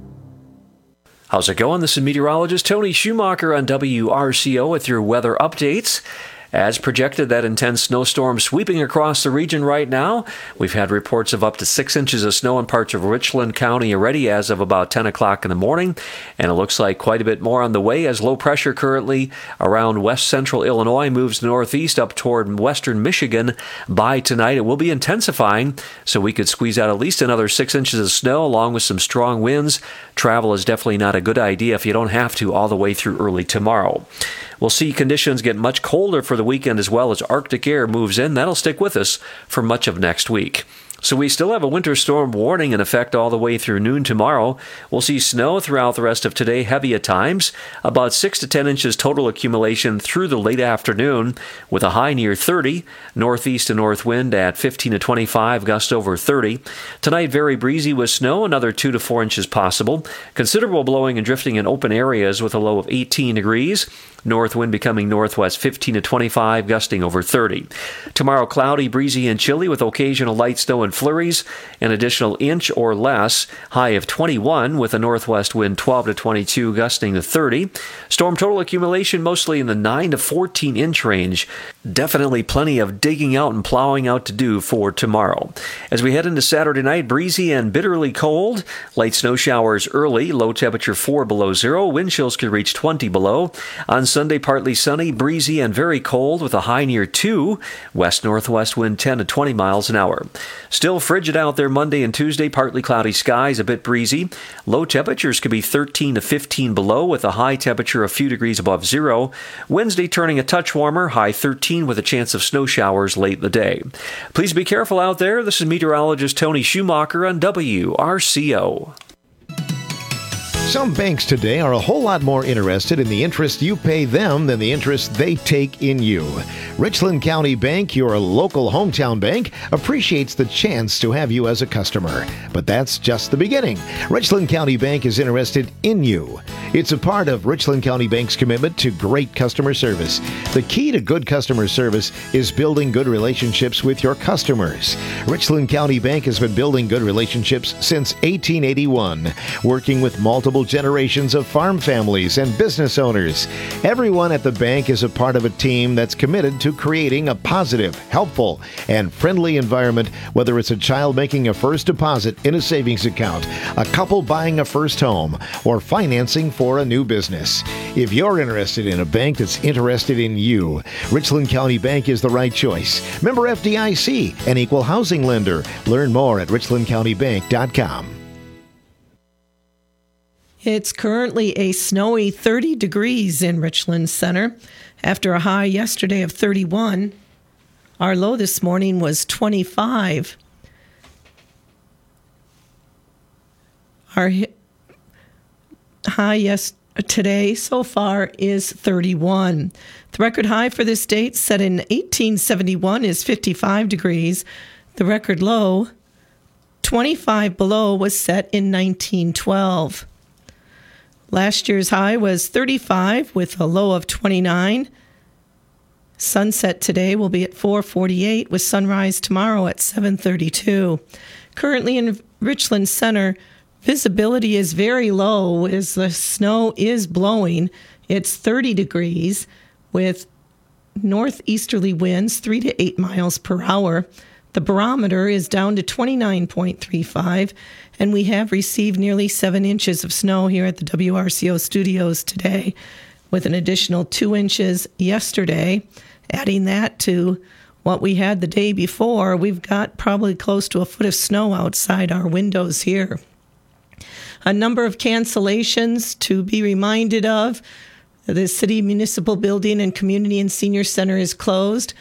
How's it going? This is meteorologist Tony Schumacher on WRCO with your weather updates. As projected, that intense snowstorm sweeping across the region right now. We've had reports of up to 6 inches of snow in parts of Richland County already as of about 10 o'clock in the morning. And it looks like quite a bit more on the way as low pressure currently around west central Illinois moves northeast up toward western Michigan. By tonight, it will be intensifying, so we could squeeze out at least another 6 inches of snow along with some strong winds. Travel is definitely not a good idea if you don't have to all the way through early tomorrow. We'll see conditions get much colder for the weekend as well as Arctic air moves in. That'll stick with us for much of next week. So we still have a winter storm warning in effect all the way through noon tomorrow. We'll see snow throughout the rest of today, heavy at times, about 6 to 10 inches total accumulation through the late afternoon with a high near 30, northeast to north wind at 15 to 25, gust over 30. Tonight, very breezy with snow, another 2 to 4 inches possible. Considerable blowing and drifting in open areas with a low of 18 degrees. North wind becoming northwest 15 to 25, gusting over 30. Tomorrow, cloudy, breezy, and chilly with occasional light snow and flurries, an additional inch or less, high of 21 with a northwest wind 12 to 22, gusting to 30. Storm total accumulation mostly in the 9 to 14 inch range. Definitely plenty of digging out and plowing out to do for tomorrow. As we head into Saturday night, breezy and bitterly cold. Light snow showers early, low temperature 4 below zero. Wind chills could reach 20 below. On Sunday, partly sunny, breezy, and very cold with a high near 2. West-northwest wind 10 to 20 miles an hour. Still frigid out there Monday and Tuesday, partly cloudy skies, a bit breezy. Low temperatures could be 13 to 15 below with a high temperature a few degrees above zero. Wednesday turning a touch warmer, high 13 with a chance of snow showers late in the day. Please be careful out there. This is meteorologist Tony Schumacher on WRCO. Some banks today are a whole lot more interested in the interest you pay them than the interest they take in you. Richland County Bank, your local hometown bank, appreciates the chance to have you as a customer. But that's just the beginning. Richland County Bank is interested in you. It's a part of Richland County Bank's commitment to great customer service. The key to good customer service is building good relationships with your customers. Richland County Bank has been building good relationships since 1881, working with multiple generations of farm families and business owners. Everyone at the bank is a part of a team that's committed to creating a positive, helpful, and friendly environment, whether it's a child making a first deposit in a savings account, a couple buying a first home, or financing for a new business. If you're interested in a bank that's interested in you, Richland County Bank is the right choice. Member FDIC, an equal housing lender. Learn more at richlandcountybank.com. It's currently a snowy 30 degrees in Richland Center. After a high yesterday of 31, our low this morning was 25. Our high today so far is 31. The record high for this date, set in 1871, is 55 degrees. The record low, 25 below, was set in 1912. Last year's high was 35 with a low of 29. Sunset today will be at 4:48 with sunrise tomorrow at 7:32. Currently in Richland Center, visibility is very low as the snow is blowing. It's 30 degrees with northeasterly winds 3 to 8 miles per hour. The barometer is down to 29.35, and we have received nearly 7 inches of snow here at the WRCO studios today, with an additional 2 inches yesterday. Adding that to what we had the day before, we've got probably close to a foot of snow outside our windows here. A number of cancellations to be reminded of. The City Municipal Building and Community and Senior Center is closed.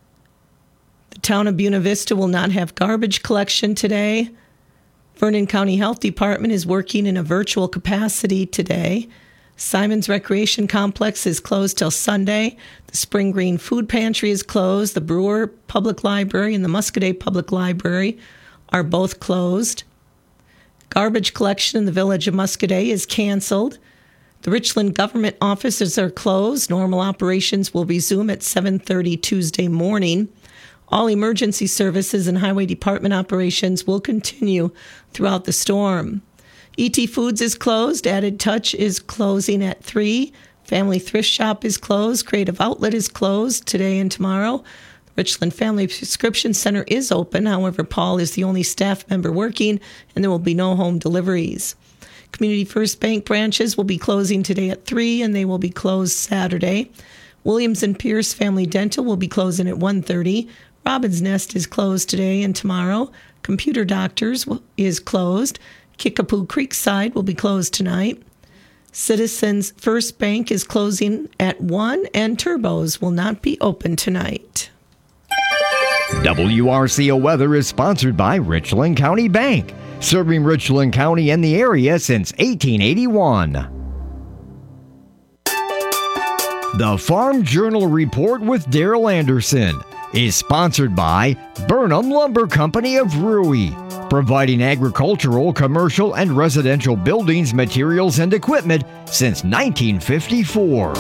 The town of Buena Vista will not have garbage collection today. Vernon County Health Department is working in a virtual capacity today. Simon's Recreation Complex is closed till Sunday. The Spring Green Food Pantry is closed. The Brewer Public Library and the Muscoda Public Library are both closed. Garbage collection in the village of Muscoda is canceled. The Richland government offices are closed. Normal operations will resume at 7:30 Tuesday morning. All emergency services and highway department operations will continue throughout the storm. ET Foods is closed. Added Touch is closing at 3. Family Thrift Shop is closed. Creative Outlet is closed today and tomorrow. Richland Family Prescription Center is open. However, Paul is the only staff member working, and there will be no home deliveries. Community First Bank branches will be closing today at 3, and they will be closed Saturday. Williams and Pierce Family Dental will be closing at 1:30. Robin's Nest is closed today and tomorrow. Computer Doctors is closed. Kickapoo Creekside will be closed tonight. Citizens First Bank is closing at 1, and Turbos will not be open tonight. WRCO Weather is sponsored by Richland County Bank, serving Richland County and the area since 1881. The Farm Journal Report with Daryl Anderson is sponsored by Burnham Lumber Company of Rui, providing agricultural, commercial, and residential buildings, materials, and equipment since 1954.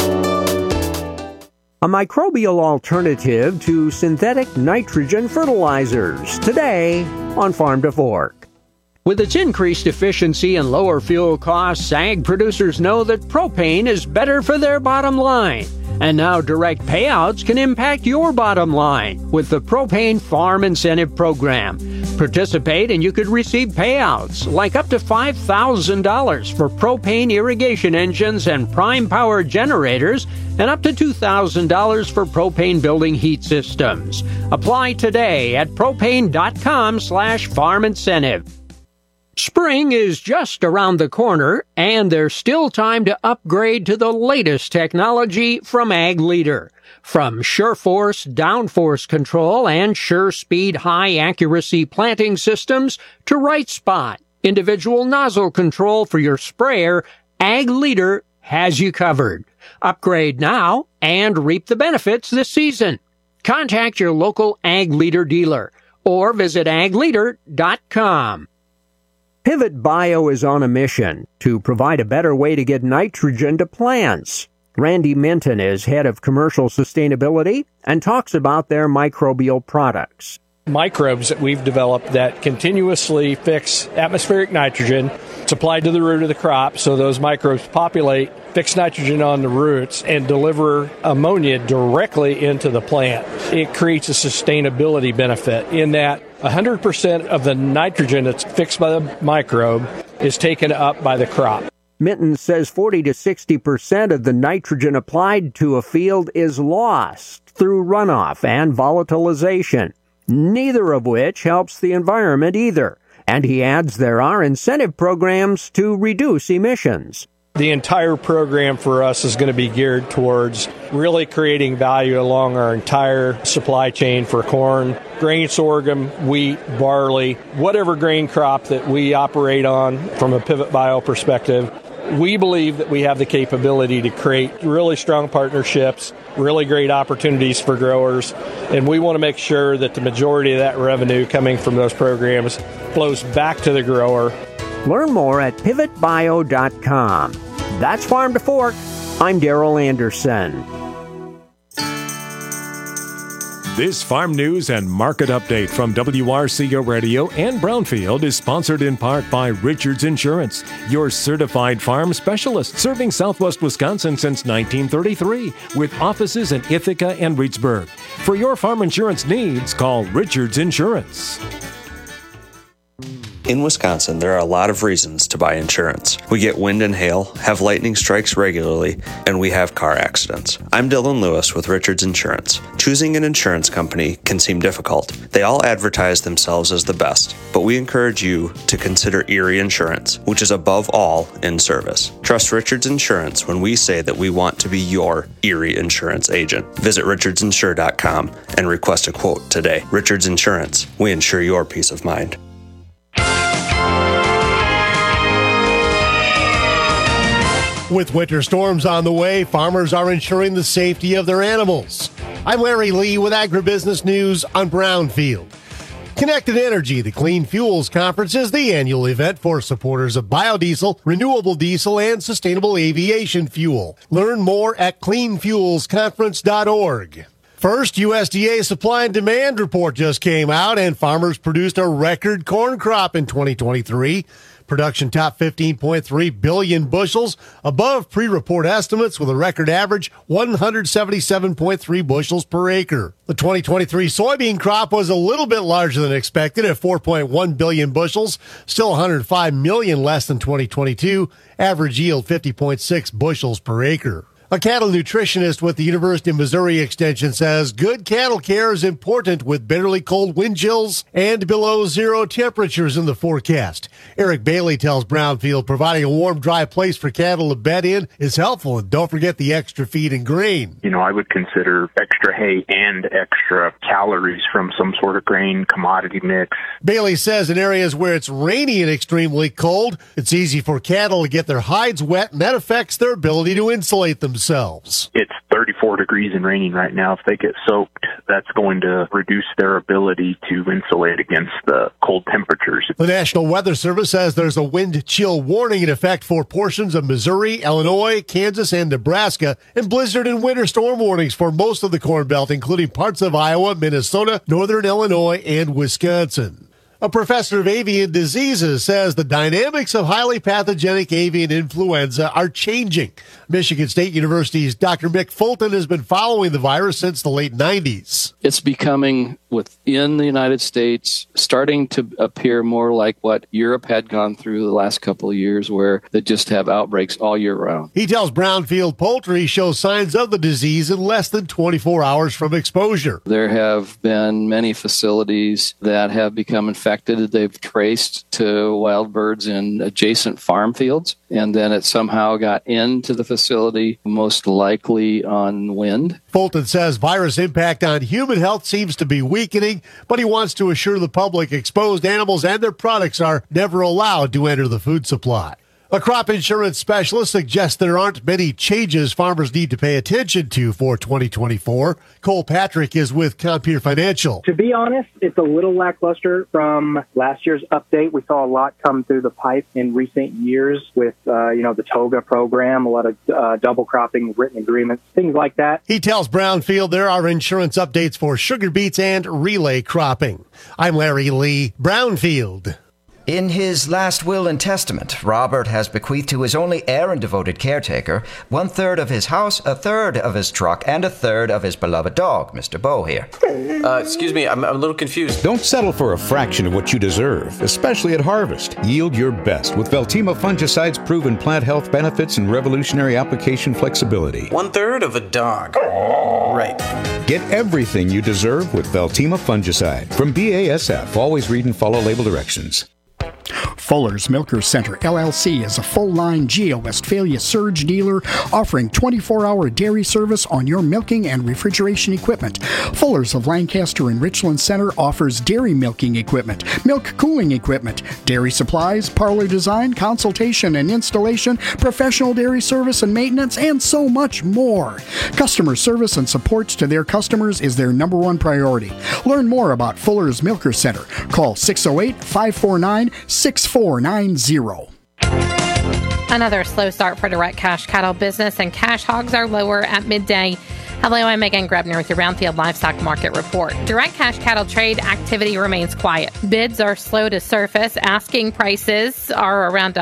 A microbial alternative to synthetic nitrogen fertilizers. Today on Farm to Fork. With its increased efficiency and lower fuel costs, ag producers know that propane is better for their bottom line. And now direct payouts can impact your bottom line with the Propane Farm Incentive Program. Participate and you could receive payouts like up to $5,000 for propane irrigation engines and prime power generators and up to $2,000 for propane building heat systems. Apply today at propane.com/farm incentive. Spring is just around the corner, and there's still time to upgrade to the latest technology from Ag Leader. From SureForce downforce control and SureSpeed high-accuracy planting systems to Right Spot, individual nozzle control for your sprayer, Ag Leader has you covered. Upgrade now and reap the benefits this season. Contact your local Ag Leader dealer or visit agleader.com. Pivot Bio is on a mission to provide a better way to get nitrogen to plants. Randy Minton is head of commercial sustainability and talks about their microbial products. Microbes that we've developed that continuously fix atmospheric nitrogen. It's applied to the root of the crop, so those microbes populate, fix nitrogen on the roots, and deliver ammonia directly into the plant. It creates a sustainability benefit in that 100% of the nitrogen that's fixed by the microbe is taken up by the crop. Minton says 40 to 60% of the nitrogen applied to a field is lost through runoff and volatilization, neither of which helps the environment either. And he adds there are incentive programs to reduce emissions. The entire program for us is going to be geared towards really creating value along our entire supply chain for corn, grain, sorghum, wheat, barley, whatever grain crop that we operate on from a Pivot Bio perspective. We believe that we have the capability to create really strong partnerships, really great opportunities for growers, and we want to make sure that the majority of that revenue coming from those programs flows back to the grower. Learn more at pivotbio.com. That's Farm to Fork. I'm Darrell Anderson. This farm news and market update from WRCO Radio and Brownfield is sponsored in part by Richards Insurance, your certified farm specialist serving Southwest Wisconsin since 1933 with offices in Ithaca and Reedsburg. For your farm insurance needs, call Richards Insurance. In Wisconsin, there are a lot of reasons to buy insurance. We get wind and hail, have lightning strikes regularly, and we have car accidents. I'm Dylan Lewis with Richards Insurance. Choosing an insurance company can seem difficult. They all advertise themselves as the best, but we encourage you to consider Erie Insurance, which is above all in service. Trust Richards Insurance when we say that we want to be your Erie Insurance agent. Visit richardsinsure.com and request a quote today. Richards Insurance, we insure your peace of mind. With winter storms on the way, farmers are ensuring the safety of their animals. I'm Larry Lee with Agribusiness News on Brownfield. Connected Energy, the Clean Fuels Conference, is the annual event for supporters of biodiesel, renewable diesel, and sustainable aviation fuel. Learn more at cleanfuelsconference.org. First, USDA supply and demand report just came out, and farmers produced a record corn crop in 2023. Production topped 15.3 billion bushels, above pre-report estimates with a record average 177.3 bushels per acre. The 2023 soybean crop was a little bit larger than expected at 4.1 billion bushels, still 105 million less than 2022, average yield 50.6 bushels per acre. A cattle nutritionist with the University of Missouri Extension says good cattle care is important with bitterly cold wind chills and below zero temperatures in the forecast. Eric Bailey tells Brownfield providing a warm, dry place for cattle to bed in is helpful, and don't forget the extra feed and grain. You know, I would consider extra hay and extra calories from some sort of grain commodity mix. Bailey says in areas where it's rainy and extremely cold, it's easy for cattle to get their hides wet, and that affects their ability to insulate themselves. It's 34 degrees and raining right now. If they get soaked, that's going to reduce their ability to insulate against the cold temperatures. The National Weather Service says there's a wind chill warning in effect for portions of Missouri, Illinois, Kansas, and Nebraska, and blizzard and winter storm warnings for most of the Corn Belt, including parts of Iowa, Minnesota, northern Illinois, and Wisconsin. A professor of avian diseases says the dynamics of highly pathogenic avian influenza are changing. Michigan State University's Dr. Mick Fulton has been following the virus since the late 90s. It's becoming, within the United States, starting to appear more like what Europe had gone through the last couple of years, where they just have outbreaks all year round. He tells Brownfield poultry shows signs of the disease in less than 24 hours from exposure. There have been many facilities that have become infected. They've traced to wild birds in adjacent farm fields, and then it somehow got into the facility, most likely on wind. Fulton says virus impact on human health seems to be weakening, but he wants to assure the public exposed animals and their products are never allowed to enter the food supply. A crop insurance specialist suggests there aren't many changes farmers need to pay attention to for 2024. Cole Patrick is with Compeer Financial. To be honest, it's a little lackluster from last year's update. We saw a lot come through the pipe in recent years with, the TOGA program, a lot of double cropping, written agreements, things like that. He tells Brownfield there are insurance updates for sugar beets and relay cropping. I'm Larry Lee, Brownfield. In his last will and testament, Robert has bequeathed to his only heir and devoted caretaker 1/3 of his house, 1/3 of his truck, and 1/3 of his beloved dog, Mr. Bo here. Excuse me, I'm a little confused. Don't settle for a fraction of what you deserve, especially at harvest. Yield your best with Veltima fungicide's proven plant health benefits and revolutionary application flexibility. 1/3 of a dog. Right. Get everything you deserve with Veltima fungicide. From BASF, always read and follow label directions. Fuller's Milker Center, LLC, is a full-line Geo-Westphalia surge dealer offering 24-hour dairy service on your milking and refrigeration equipment. Fuller's of Lancaster and Richland Center offers dairy milking equipment, milk cooling equipment, dairy supplies, parlor design, consultation and installation, professional dairy service and maintenance, and so much more. Customer service and support to their customers is their number one priority. Learn more about Fuller's Milker Center. Call 608-549-6490. Another slow start for direct cash cattle business, and cash hogs are lower at midday. Hello, I'm Megan Grebner with your Brownfield Livestock Market Report. Direct cash cattle trade activity remains quiet. Bids are slow to surface. Asking prices are around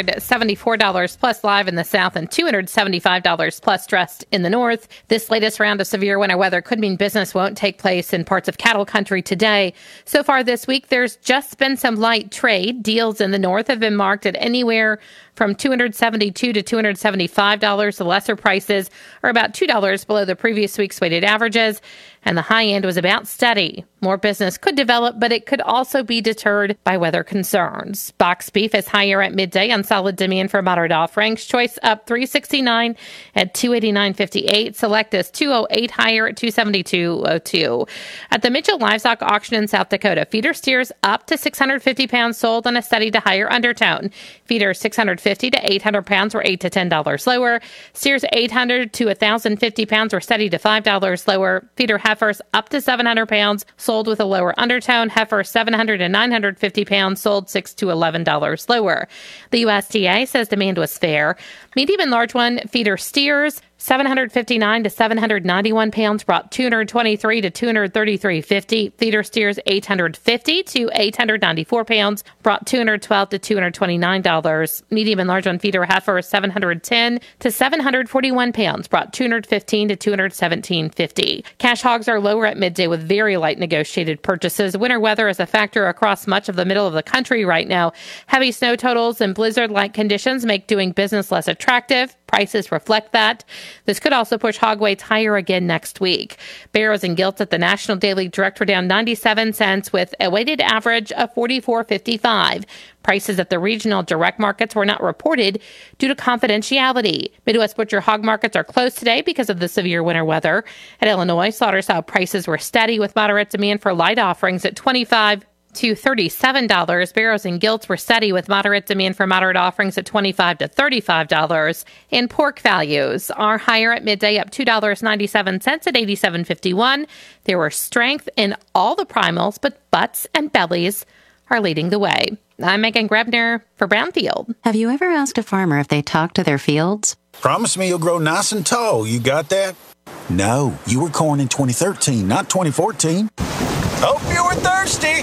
$174 plus live in the south and $275 plus dressed in the north. This latest round of severe winter weather could mean business won't take place in parts of cattle country today. So far this week, there's just been some light trade. Deals in the north have been marked at anywhere from $272 to $275. The lesser prices are about $2 below the previous week's weighted averages, and the high end was about steady. More business could develop, but it could also be deterred by weather concerns. Box beef is higher at midday on solid demand for moderate offerings. Choice up $3.69 at $289.58. Select is $208 higher at $272.02. At the Mitchell Livestock Auction in South Dakota, feeder steers up to 650 pounds sold on a steady to higher undertone. Feeders 650 to 800 pounds were $8 to $10 lower. Steers 800 to 1,050 pounds were steady to $5 lower. Feeder heifers up to 700 pounds sold with a lower undertone. Heifers 700 to 950 pounds sold $6 to $11 lower. The USDA says demand was fair. Medium and large one feeder steers 759 to 791 pounds brought $223 to $233.50. Feeder steers 850 to 894 pounds brought $212 to $229. Medium and large one feeder heifers 710 to 741 pounds brought $215 to $217.50. Cash hogs are lower at midday with very light negotiated purchases. Winter weather is a factor across much of the middle of the country right now. Heavy snow totals and blizzard-like conditions make doing business less attractive. Prices reflect that. This could also push hog weights higher again next week. Barrows and gilts at the National Daily Direct were down 97 cents with a weighted average of $44.55. Prices at the regional direct markets were not reported due to confidentiality. Midwest butcher hog markets are closed today because of the severe winter weather. At Illinois, slaughter-style prices were steady with moderate demand for light offerings at $25 to $37. Barrows and gilts were steady with moderate demand for moderate offerings at $25 to $35. And pork values are higher at midday, up $2.97 at $87.51. There were strength in all the primals, but butts and bellies are leading the way. I'm Megan Grebner for Brownfield. Have you ever asked a farmer if they talk to their fields? Promise me you'll grow nice and tall. You got that? No, you were corn in 2013, not 2014. Hope you were thirsty.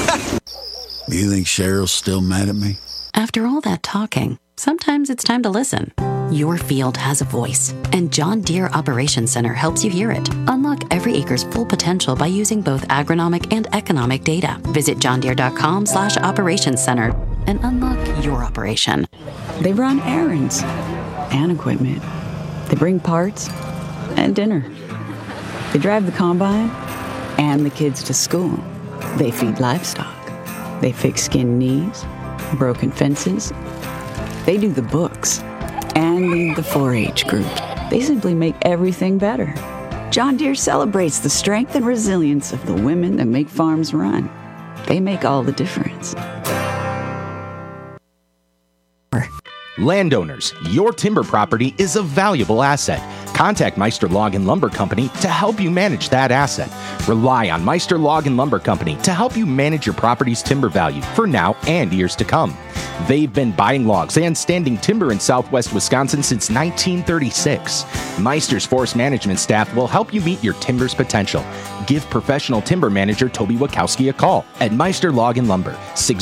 You think Cheryl's still mad at me? After all that talking, sometimes it's time to listen. Your field has a voice, and John Deere Operations Center helps you hear it. Unlock every acre's full potential by using both agronomic and economic data. Visit johndeere.com/operations center and unlock your operation. They run errands and equipment. They bring parts and dinner. They drive the combine and the kids to school. They feed livestock. They fix skinned knees, broken fences. They do the books and lead the 4-H group. They simply make everything better. John Deere celebrates the strength and resilience of the women that make farms run. They make all the difference. Landowners, your timber property is a valuable asset. Contact Meister Log and Lumber Company to help you manage that asset. Rely on Meister Log and Lumber Company to help you manage your property's timber value for now and years to come. They've been buying logs and standing timber in southwest Wisconsin since 1936. Meister's forest management staff will help you meet your timber's potential. Give professional timber manager Toby Wachowski a call at Meister Log and Lumber,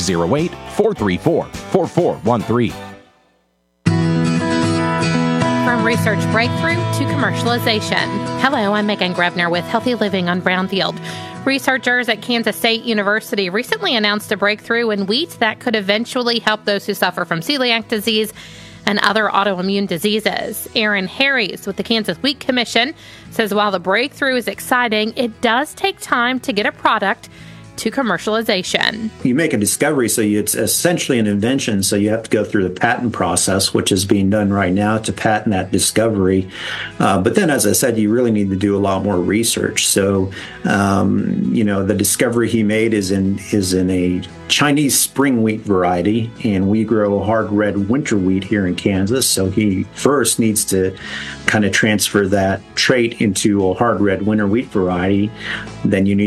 608-434-4413. From research breakthrough to commercialization. Hello, I'm Megan Grevner with Healthy Living on Brownfield. Researchers at Kansas State University recently announced a breakthrough in wheat that could eventually help those who suffer from celiac disease and other autoimmune diseases. Aaron Harries with the Kansas Wheat Commission says while the breakthrough is exciting, it does take time to get a product to commercialization. You make a discovery, so it's essentially an invention, so you have to go through the patent process, which is being done right now to patent that discovery. But then, as I said, you really need to do a lot more research. So, the discovery he made is in a Chinese spring wheat variety, and we grow hard red winter wheat here in Kansas. So he first needs to kind of transfer that trait into a hard red winter wheat variety. Then you need